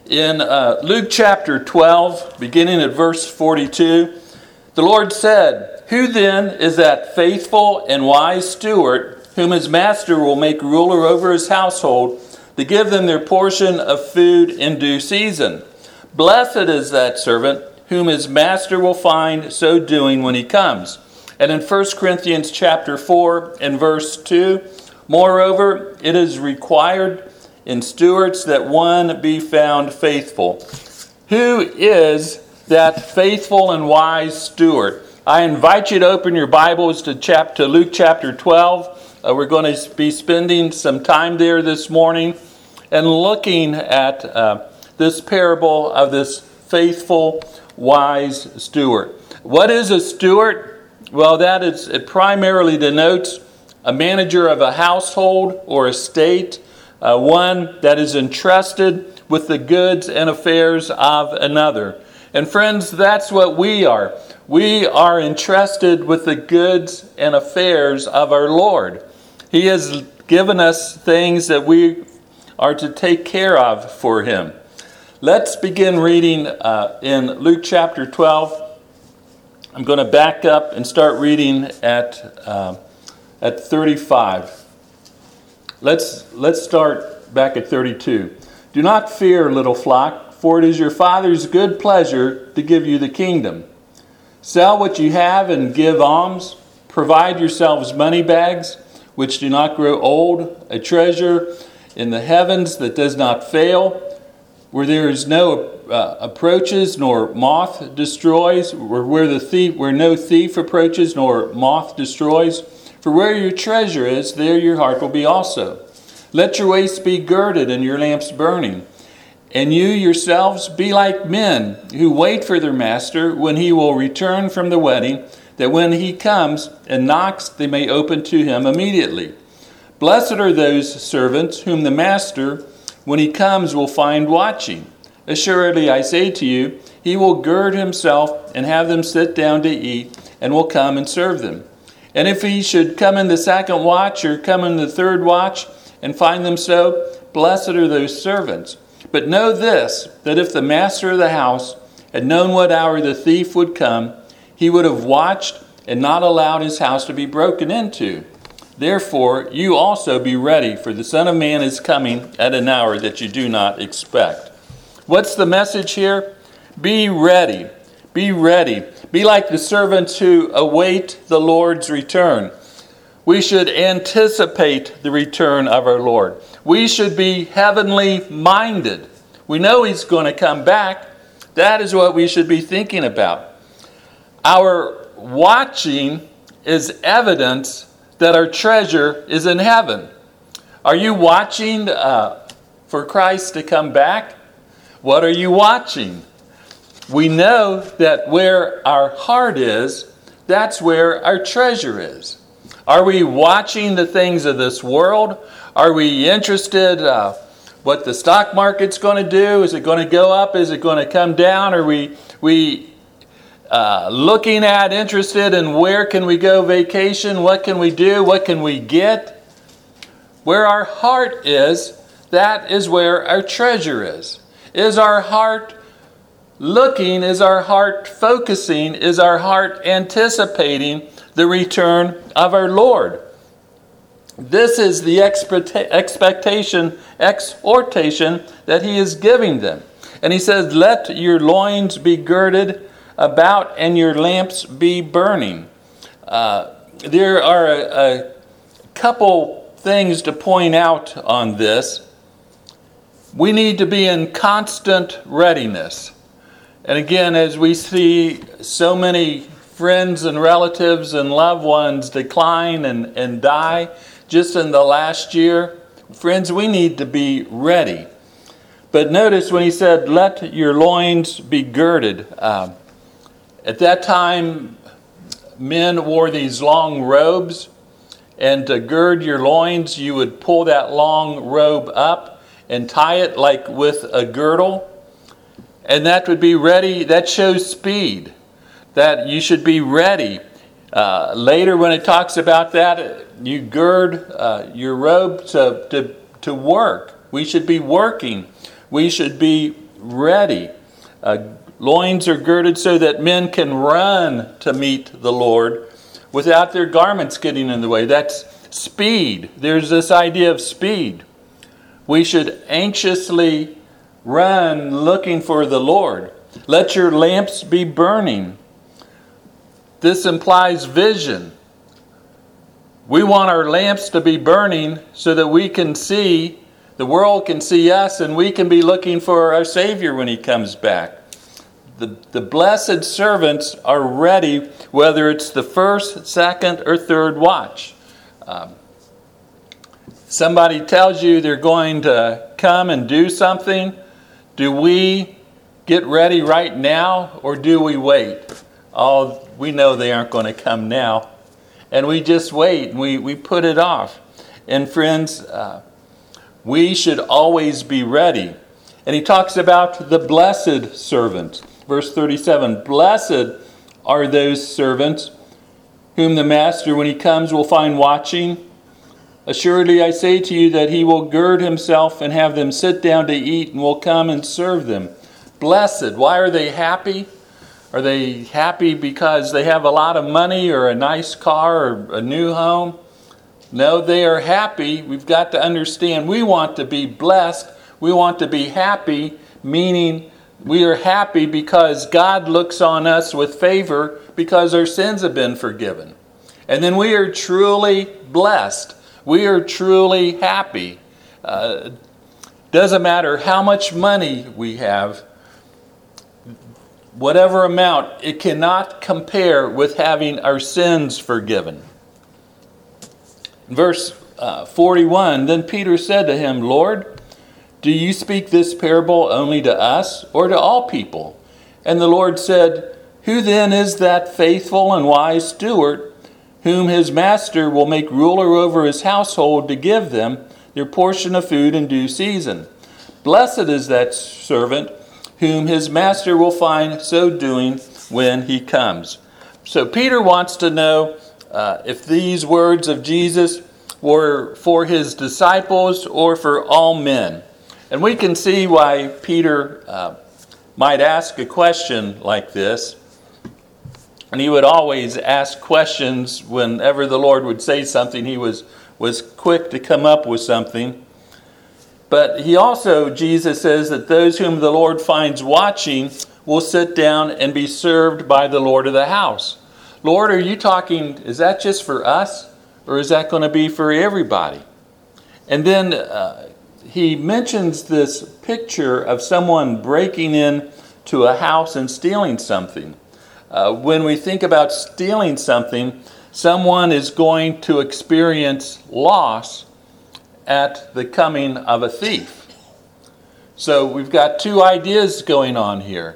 In Luke chapter 12, beginning at verse 42, the Lord said, "Who then is that faithful and wise steward whom his master will make ruler over his household to give them their portion of food in due season? Blessed is that servant whom his master will find so doing when he comes." And in 1 Corinthians chapter 4 and verse 2, "Moreover, it is required in stewards that one be found faithful." Who is that faithful and wise steward? I invite you to open your Bibles to Luke chapter 12. We're going to be spending some time there this morning and looking at this parable of this faithful, wise steward. What is a steward? Well, it primarily denotes a manager of a household or estate, one that is entrusted with the goods and affairs of another. And friends, that's what we are. We are entrusted with the goods and affairs of our Lord. He has given us things that we are to take care of for Him. Let's begin reading in Luke chapter 12. I'm going to back up and start reading at 35. Let's start back at 32. "Do not fear, little flock, for it is your Father's good pleasure to give you the kingdom. Sell what you have and give alms. Provide yourselves money bags, which do not grow old, a treasure in the heavens that does not fail, where there is no approaches nor moth destroys, where no thief approaches nor moth destroys. For where your treasure is, there your heart will be also. Let your waist be girded and your lamps burning. And you yourselves be like men who wait for their master when he will return from the wedding, that when he comes and knocks, they may open to him immediately. Blessed are those servants whom the master, when he comes, will find watching. Assuredly, I say to you, he will gird himself and have them sit down to eat, and will come and serve them. And if he should come in the second watch or come in the third watch and find them so, blessed are those servants. But know this, that if the master of the house had known what hour the thief would come, he would have watched and not allowed his house to be broken into. Therefore, you also be ready, for the Son of Man is coming at an hour that you do not expect." What's the message here? Be ready. Be ready. Be like the servants who await the Lord's return. We should anticipate the return of our Lord. We should be heavenly minded. We know He's going to come back. That is what we should be thinking about. Our watching is evidence that our treasure is in heaven. Are you watching for Christ to come back? What are you watching? We know that where our heart is, that's where our treasure is. Are we watching the things of this world? Are we interested what the stock market's going to do? Is it going to go up? Is it going to come down? Are we looking at, interested in where can we go vacation? What can we do? What can we get? Where our heart is, that is where our treasure is. Is our heart looking? Is our heart focusing? Is our heart anticipating the return of our Lord? This is the exhortation that He is giving them. And He says, "Let your loins be girded about and your lamps be burning." There are a couple things to point out on this. We need to be in constant readiness. And again, as we see so many friends and relatives and loved ones decline and die just in the last year, friends, we need to be ready. But notice when He said, "Let your loins be girded." At that time, men wore these long robes, and to gird your loins, you would pull that long robe up and tie it like with a girdle. And that would be ready. That shows speed, that you should be ready. Later when it talks about that, you gird your robe to work. We should be working. We should be ready. Loins are girded so that men can run to meet the Lord without their garments getting in the way. That's speed. There's this idea of speed. We should anxiously run looking for the Lord. Let your lamps be burning. This implies vision. We want our lamps to be burning so that we can see, the world can see us, and we can be looking for our Savior when He comes back. The blessed servants are ready, whether it's the first, second, or third watch. Somebody tells you they're going to come and do something. Do we get ready right now, or do we wait? Oh, we know they aren't going to come now. And we just wait, and we put it off. And friends, we should always be ready. And he talks about the blessed servants. Verse 37, blessed are those servants whom the master, when he comes, will find watching. Assuredly, I say to you that he will gird himself and have them sit down to eat, and will come and serve them. Blessed. Why are they happy? Are they happy because they have a lot of money or a nice car or a new home? No, they are happy. We've got to understand we want to be blessed. We want to be happy, meaning we are happy because God looks on us with favor because our sins have been forgiven. And then we are truly blessed. We are truly happy. Doesn't matter how much money we have, whatever amount, it cannot compare with having our sins forgiven. Verse 41, then Peter said to him, Lord, do you speak this parable only to us or to all people? And the Lord said, who then is that faithful and wise steward whom his master will make ruler over his household to give them their portion of food in due season? Blessed is that servant whom his master will find so doing when he comes. So Peter wants to know if these words of Jesus were for his disciples or for all men. And we can see why Peter might ask a question like this. And he would always ask questions whenever the Lord would say something. He was quick to come up with something. But he also, Jesus says that those whom the Lord finds watching will sit down and be served by the Lord of the house. Lord, are you talking, is that just for us? Or is that going to be for everybody? And then he mentions this picture of someone breaking in to a house and stealing something. When we think about stealing something, someone is going to experience loss at the coming of a thief. So we've got two ideas going on here.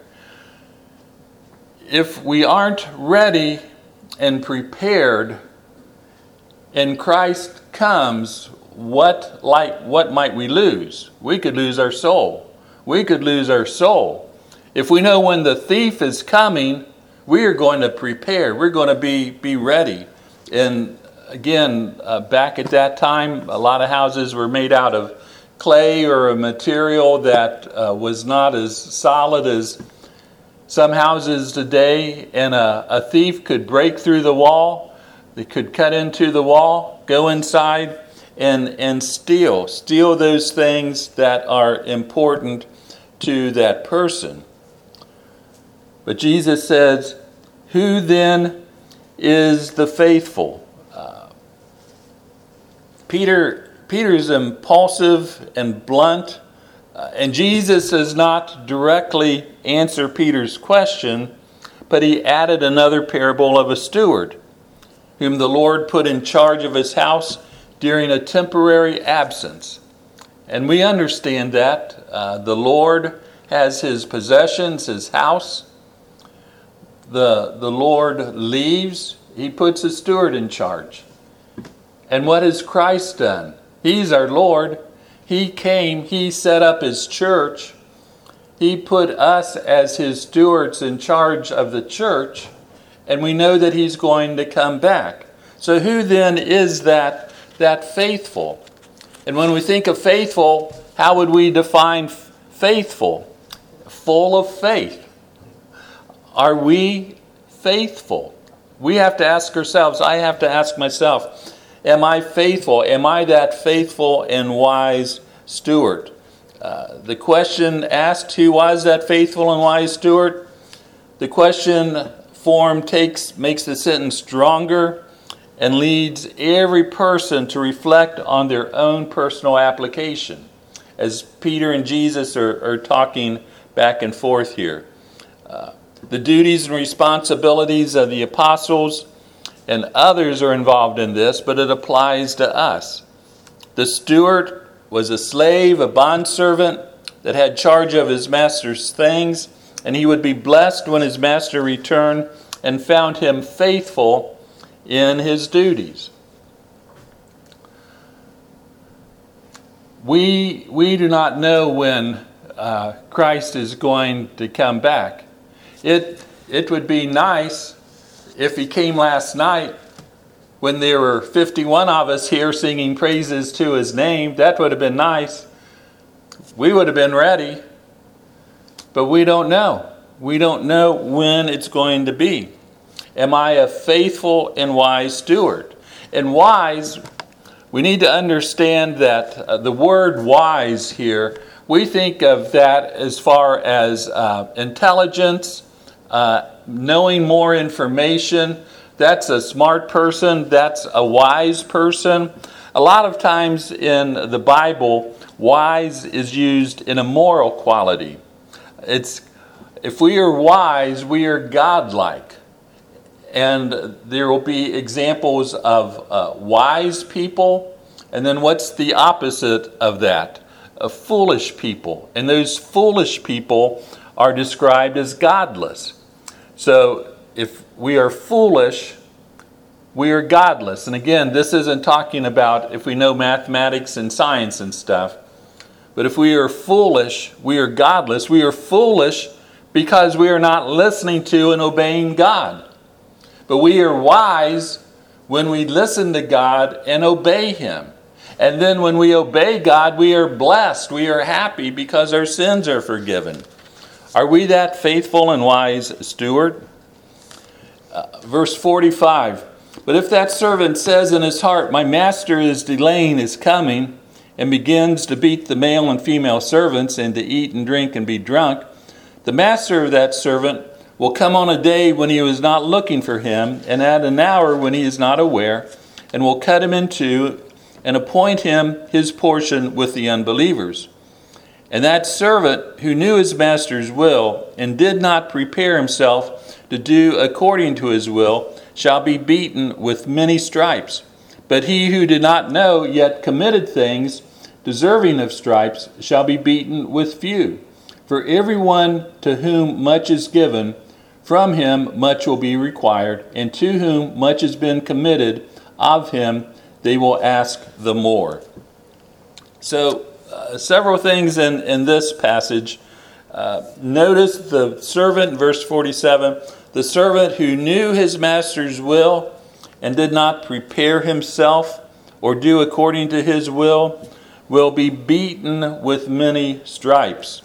If we aren't ready and prepared and Christ comes, what might we lose? We could lose our soul. We could lose our soul. If we know when the thief is coming, we are going to prepare. We're going to be ready. And again, back at that time, a lot of houses were made out of clay or a material that was not as solid as some houses today. And a thief could break through the wall. They could cut into the wall, go inside, and steal those things that are important to that person. But Jesus says, who then is the faithful? Peter's impulsive and blunt, and Jesus does not directly answer Peter's question, but he added another parable of a steward, whom the Lord put in charge of his house during a temporary absence. And we understand that. The Lord has his possessions, his house. The Lord leaves. He puts a steward in charge. And what has Christ done? He's our Lord. He came. He set up his church. He put us as his stewards in charge of the church. And we know that he's going to come back. So who then is that faithful? And when we think of faithful, how would we define faithful? full of faith. Are we faithful? We have to ask ourselves, I have to ask myself, am I faithful? Am I that faithful and wise steward? The question asked, who was that faithful and wise steward? The question form makes the sentence stronger and leads every person to reflect on their own personal application, as Peter and Jesus are talking back and forth here. The duties and responsibilities of the apostles and others are involved in this, but it applies to us. The steward was a slave, a bondservant that had charge of his master's things, and he would be blessed when his master returned and found him faithful in his duties. We do not know when Christ is going to come back. It would be nice if he came last night when there were 51 of us here singing praises to his name. That would have been nice. We would have been ready. But we don't know. We don't know when it's going to be. Am I a faithful and wise steward? And wise, we need to understand that the word wise here, we think of that as far as intelligence, knowing more information. That's a smart person. That's a wise person. A lot of times in the Bible, wise is used in a moral quality. If we are wise, we are godlike. And there will be examples of wise people. And then what's the opposite of that? Foolish people. And those foolish people are described as godless. So if we are foolish, we are godless. And again, this isn't talking about if we know mathematics and science and stuff. But if we are foolish, we are godless. We are foolish because we are not listening to and obeying God. But we are wise when we listen to God and obey Him. And then when we obey God, we are blessed. We are happy because our sins are forgiven. Are we that faithful and wise steward? Verse 45, but if that servant says in his heart, my master is delaying his coming, and begins to beat the male and female servants and to eat and drink and be drunk, the master of that servant will come on a day when he was not looking for him, and at an hour when he is not aware, and will cut him in two and appoint him his portion with the unbelievers. And that servant who knew his master's will and did not prepare himself to do according to his will shall be beaten with many stripes. But he who did not know yet committed things deserving of stripes shall be beaten with few. For everyone to whom much is given, from him much will be required, and to whom much has been committed, of him they will ask the more. So, several things in this passage. Notice the servant, verse 47, the servant who knew his master's will and did not prepare himself or do according to his will be beaten with many stripes.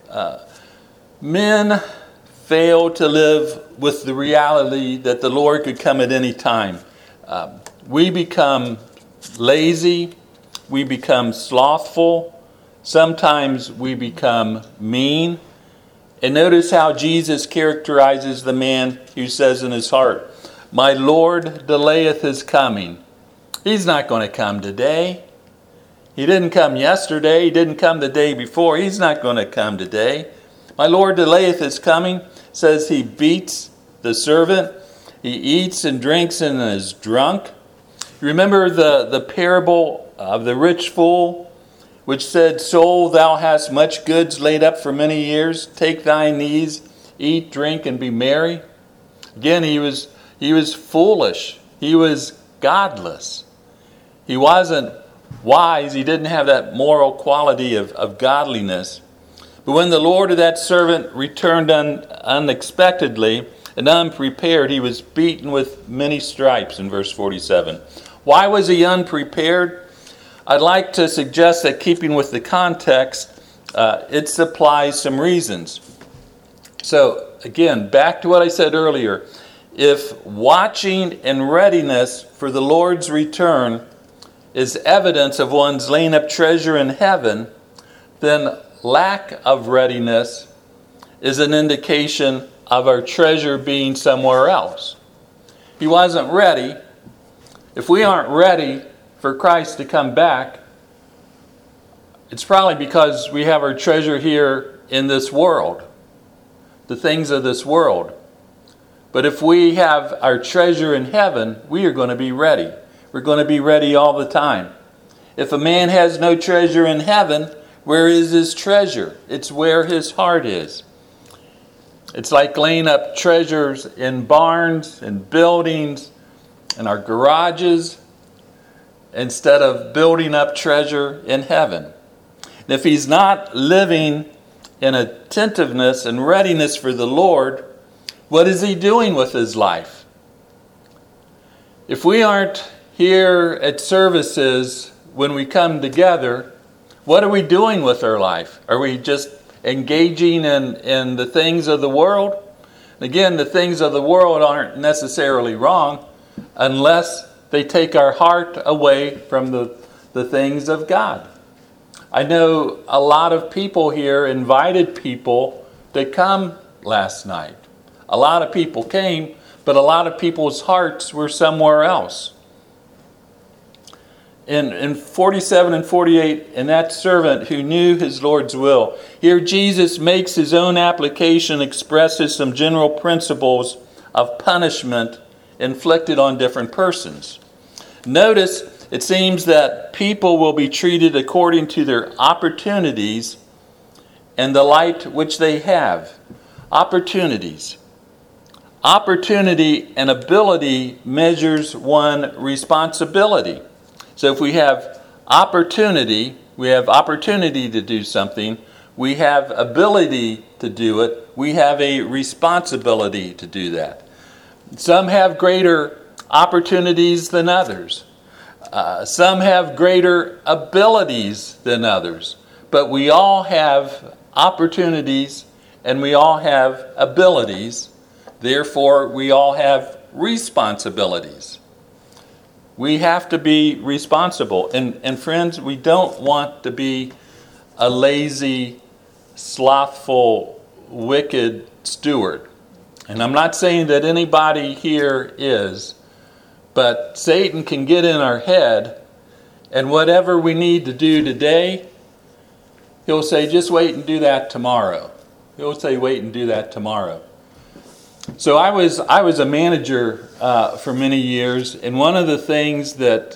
Men fail to live with the reality that the Lord could come at any time. We become lazy. We become slothful. Sometimes we become mean. And notice how Jesus characterizes the man who says in his heart, my Lord delayeth his coming. He's not going to come today. He didn't come yesterday. He didn't come the day before. He's not going to come today. My Lord delayeth his coming. Says he beats the servant. He eats and drinks and is drunk. Remember the parable of the rich fool, which said, soul, thou hast much goods laid up for many years. Take thine ease, eat, drink, and be merry. Again, he was foolish. He was godless. He wasn't wise. He didn't have that moral quality of godliness. But when the Lord of that servant returned unexpectedly and unprepared, he was beaten with many stripes in verse 47. Why was he unprepared? I'd like to suggest that, keeping with the context, it supplies some reasons. So again, back to what I said earlier. If watching and readiness for the Lord's return is evidence of one's laying up treasure in heaven, then lack of readiness is an indication of our treasure being somewhere else. He wasn't ready. If we aren't ready for Christ to come back, it's probably because we have our treasure here in this world, the things of this world. But if we have our treasure in heaven, we are going to be ready. We're going to be ready all the time. If a man has no treasure in heaven, where is his treasure? It's where his heart is. It's like laying up treasures in barns and buildings and our garages instead of building up treasure in heaven. And if he's not living in attentiveness and readiness for the Lord, what is he doing with his life? If we aren't here at services when we come together, what are we doing with our life? Are we just engaging in the things of the world? Again, the things of the world aren't necessarily wrong unless they take our heart away from the things of God. I know a lot of people here invited people to come last night. A lot of people came, but a lot of people's hearts were somewhere else. In 47 and 48, in that servant who knew his Lord's will, here Jesus makes his own application, expresses some general principles of punishment inflicted on different persons. Notice, it seems that people will be treated according to their opportunities and the light which they have. Opportunities. Opportunity and ability measures one responsibility. So if we have opportunity to do something, we have ability to do it, we have a responsibility to do that. Some have greater opportunities than others. Some have greater abilities than others. But we all have opportunities and we all have abilities. Therefore, we all have responsibilities. We have to be responsible. And friends, we don't want to be a lazy, slothful, wicked steward. And I'm not saying that anybody here is, but Satan can get in our head, and whatever we need to do today, he'll say, just wait and do that tomorrow. He'll say, wait and do that tomorrow. So I was a manager for many years, and one of the things that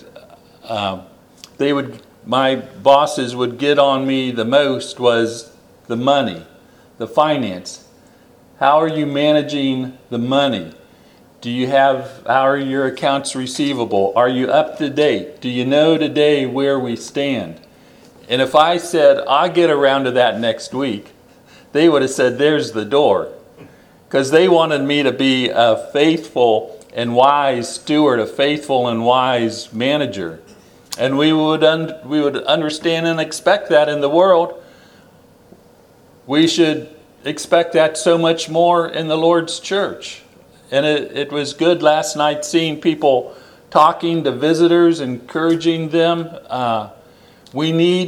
my bosses would get on me the most was the money, the finance. How are you managing the money? How are your accounts receivable? Are you up to date? Do you know today where we stand? And if I said, I'll get around to that next week, they would have said, there's the door. Because they wanted me to be a faithful and wise steward, a faithful and wise manager. And we would understand and expect that in the world. We should expect that so much more in the Lord's church. And it was good last night seeing people talking to visitors, encouraging them. We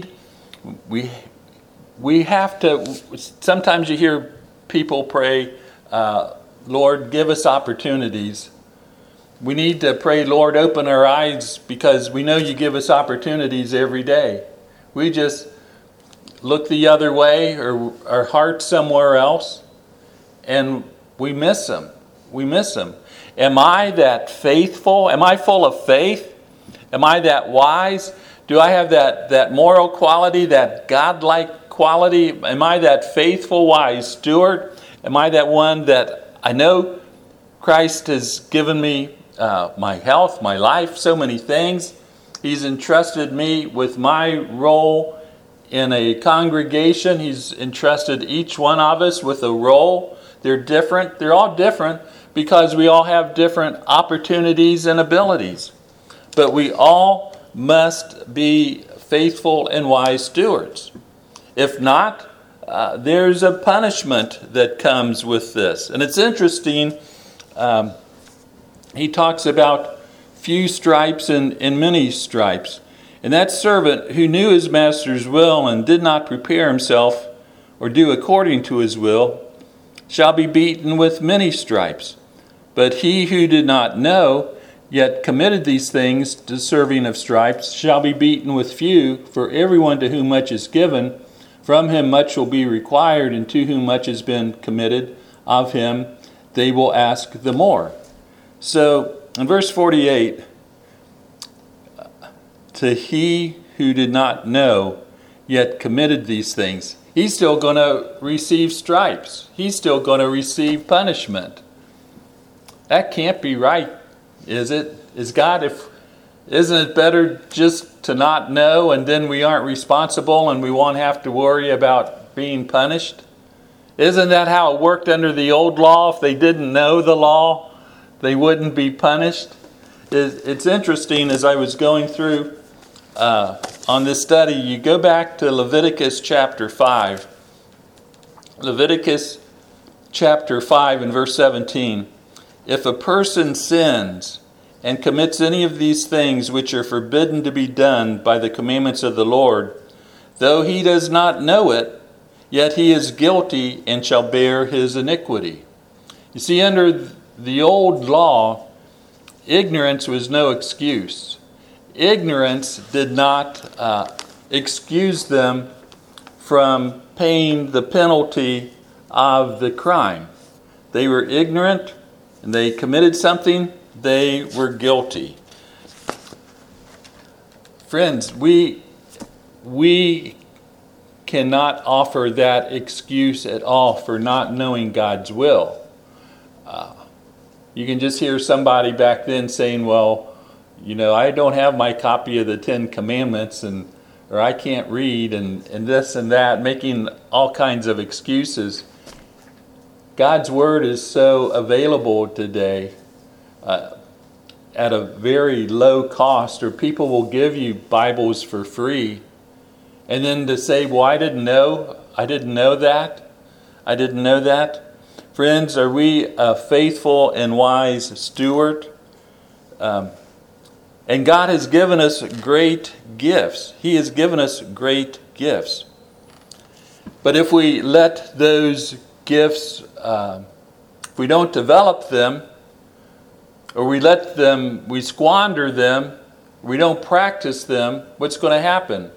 have to, sometimes you hear people pray, Lord, give us opportunities. We need to pray, Lord, open our eyes, because we know you give us opportunities every day. We just look the other way or our heart somewhere else, and we miss them. We miss them. Am I that faithful? Am I full of faith? Am I that wise? Do I have that moral quality, that godlike quality? Am I that faithful, wise steward? Am I that one that I know Christ has given me my health, my life, so many things. He's entrusted me with my role in a congregation. He's entrusted each one of us with a role. They're different. They're all different because we all have different opportunities and abilities. But we all must be faithful and wise stewards. If not, there's a punishment that comes with this. And it's interesting, he talks about few stripes and many stripes. And that servant who knew his master's will and did not prepare himself or do according to his will shall be beaten with many stripes. But he who did not know, yet committed these things deserving of stripes, shall be beaten with few. For everyone to whom much is given, from him much will be required, and to whom much has been committed, of him they will ask the more. So in verse 48, to he who did not know, yet committed these things, he's still going to receive stripes. He's still going to receive punishment. That can't be right, is it? Isn't it better just to not know, and then we aren't responsible and we won't have to worry about being punished? Isn't that how it worked under the old law? If they didn't know the law, they wouldn't be punished. It's interesting, as I was going through on this study, you go back to Leviticus chapter 5. Leviticus chapter 5 and verse 17. If a person sins and commits any of these things which are forbidden to be done by the commandments of the Lord, though he does not know it, yet he is guilty and shall bear his iniquity. You see, under the old law, ignorance was no excuse. Ignorance did not excuse them from paying the penalty of the crime. They were ignorant and they committed something, they were guilty. Friends, we cannot offer that excuse at all for not knowing God's will. You can just hear somebody back then saying, well, I don't have my copy of the Ten Commandments, or I can't read, and this and that, making all kinds of excuses. God's Word is so available today at a very low cost, or people will give you Bibles for free. And then to say, well, I didn't know that. Friends, are we a faithful and wise steward? And God has given us great gifts. He has given us great gifts. But if we let those gifts, if we don't develop them, or we squander them, we don't practice them, what's going to happen?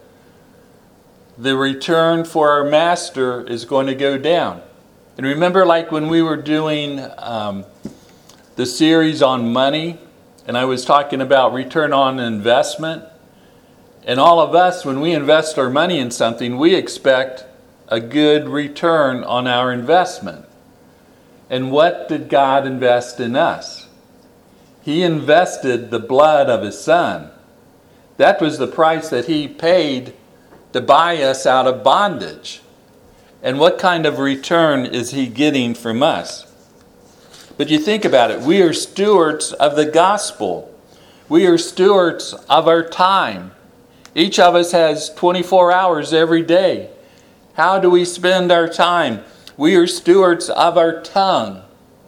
The return for our master is going to go down. And remember, like when we were doing the series on money, and I was talking about return on investment, and all of us, when we invest our money in something, we expect a good return on our investment. And what did God invest in us? He invested the blood of His Son. That was the price that He paid to buy us out of bondage. And what kind of return is He getting from us? But you think about it. We are stewards of the gospel. We are stewards of our time. Each of us has 24 hours every day. How do we spend our time? We are stewards of our tongue.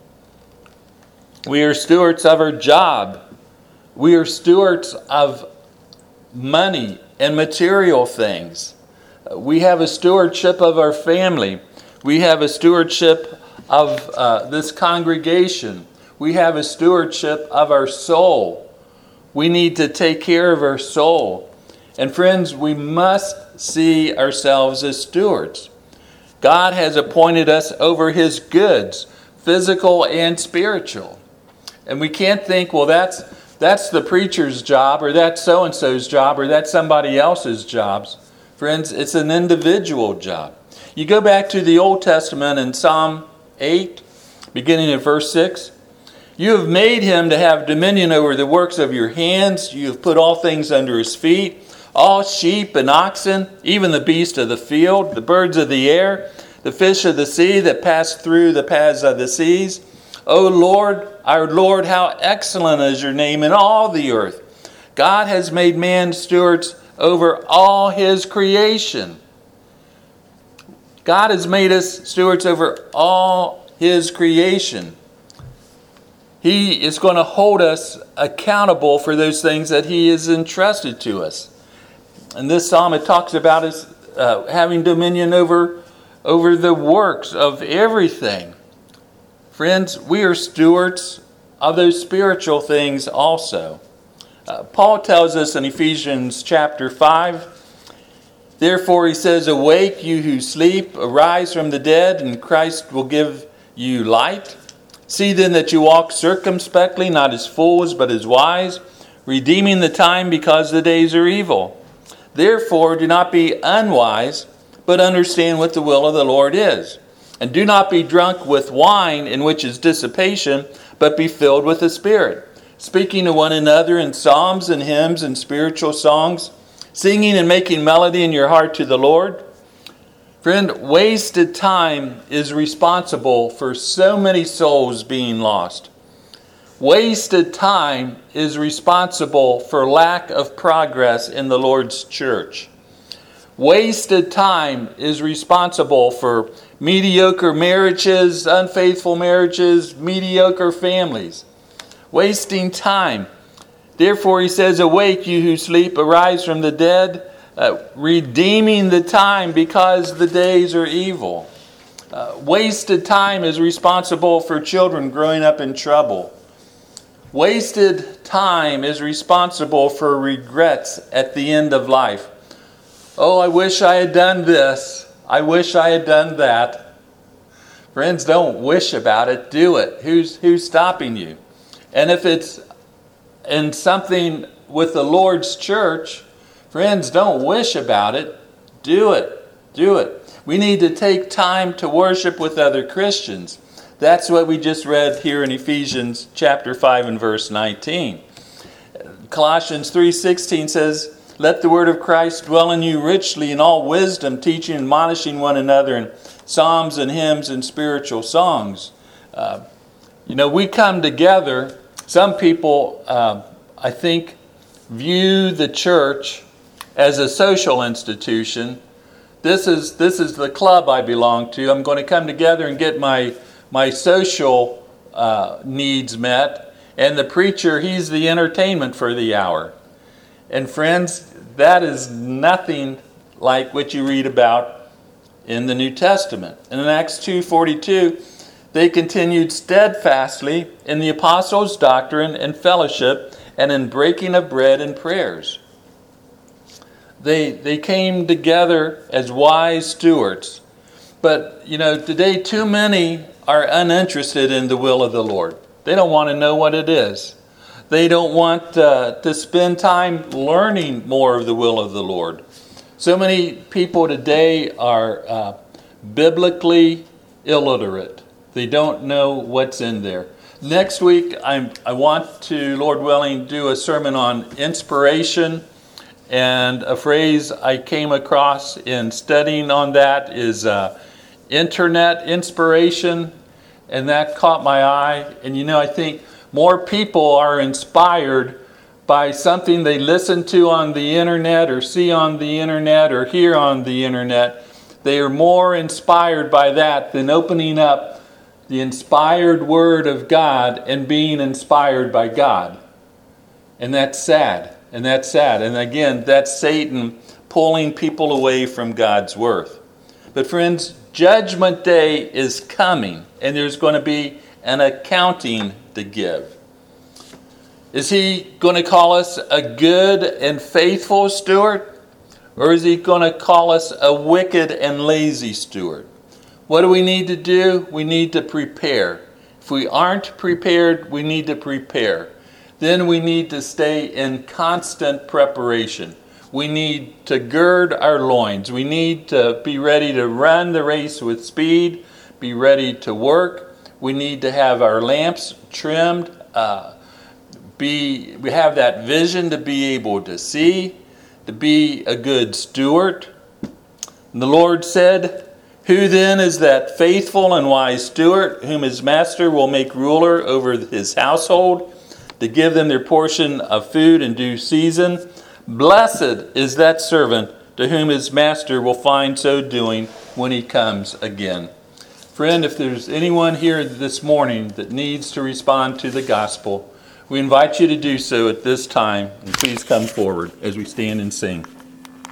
We are stewards of our job. We are stewards of money and material things. We have a stewardship of our family. We have a stewardship of this congregation. We have a stewardship of our soul. We need to take care of our soul. And friends, we must see ourselves as stewards. God has appointed us over His goods, physical and spiritual. And we can't think, well, that's the preacher's job, or that's so-and-so's job, or that's somebody else's jobs. Friends, it's an individual job. You go back to the Old Testament in Psalm 8, beginning at verse 6. You have made Him to have dominion over the works of your hands. You have put all things under His feet, all sheep and oxen, even the beasts of the field, the birds of the air, the fish of the sea that pass through the paths of the seas. O Lord, our Lord, how excellent is your name in all the earth. God has made man stewards over all His creation. God has made us stewards over all His creation. He is going to hold us accountable for those things that He has entrusted to us. In this psalm, it talks about us having dominion over the works of everything. Friends, we are stewards of those spiritual things also. Paul tells us in Ephesians chapter 5, therefore he says, awake you who sleep, arise from the dead, and Christ will give you light. See then that you walk circumspectly, not as fools, but as wise, redeeming the time because the days are evil. Therefore do not be unwise, but understand what the will of the Lord is. And do not be drunk with wine, in which is dissipation, but be filled with the Spirit, speaking to one another in psalms and hymns and spiritual songs, singing and making melody in your heart to the Lord. Friend, wasted time is responsible for so many souls being lost. Wasted time is responsible for lack of progress in the Lord's church. Wasted time is responsible for mediocre marriages, unfaithful marriages, mediocre families. Wasting time. Therefore he says, awake you who sleep, arise from the dead, redeeming the time because the days are evil. Wasted time is responsible for children growing up in trouble. Wasted time is responsible for regrets at the end of life. Oh, I wish I had done this. I wish I had done that. Friends, don't wish about it. Do it. Who's stopping you? And if it's in something with the Lord's church, friends, don't wish about it. Do it. Do it. We need to take time to worship with other Christians. That's what we just read here in Ephesians chapter 5 and verse 19. Colossians 3:16 says, let the word of Christ dwell in you richly in all wisdom, teaching and admonishing one another in psalms and hymns and spiritual songs. We come together. Some people, I think, view the church as a social institution. This is the club I belong to. I'm going to come together and get my social needs met. And the preacher, he's the entertainment for the hour. And friends, that is nothing like what you read about in the New Testament. And in Acts 2:42, they continued steadfastly in the apostles' doctrine and fellowship and in breaking of bread and prayers. They came together as wise stewards. But, today too many are uninterested in the will of the Lord. They don't want to know what it is. They don't want to spend time learning more of the will of the Lord. So many people today are biblically illiterate. They don't know what's in there. Next week, I want to, Lord willing, do a sermon on inspiration. And a phrase I came across in studying on that is internet inspiration. And that caught my eye. And I think more people are inspired by something they listen to on the internet or see on the internet or hear on the internet. They are more inspired by that than opening up the inspired Word of God and being inspired by God. And that's sad. And that's sad. And again, that's Satan pulling people away from God's worth. But friends, Judgment Day is coming, and there's going to be an accounting to give. Is he going to call us a good and faithful steward? Or is he going to call us a wicked and lazy steward? What do we need to do? We need to prepare. If we aren't prepared, we need to prepare. Then we need to stay in constant preparation. We need to gird our loins. We need to be ready to run the race with speed, be ready to work. We need to have our lamps trimmed. We have that vision to be able to see, to be a good steward. And the Lord said, who then is that faithful and wise steward whom his master will make ruler over his household, to give them their portion of food in due season? Blessed is that servant to whom his master will find so doing. when he comes again. Friend, if there's anyone here this morning that needs to respond to the gospel, we invite you to do so at this time, and please come forward as we stand and sing.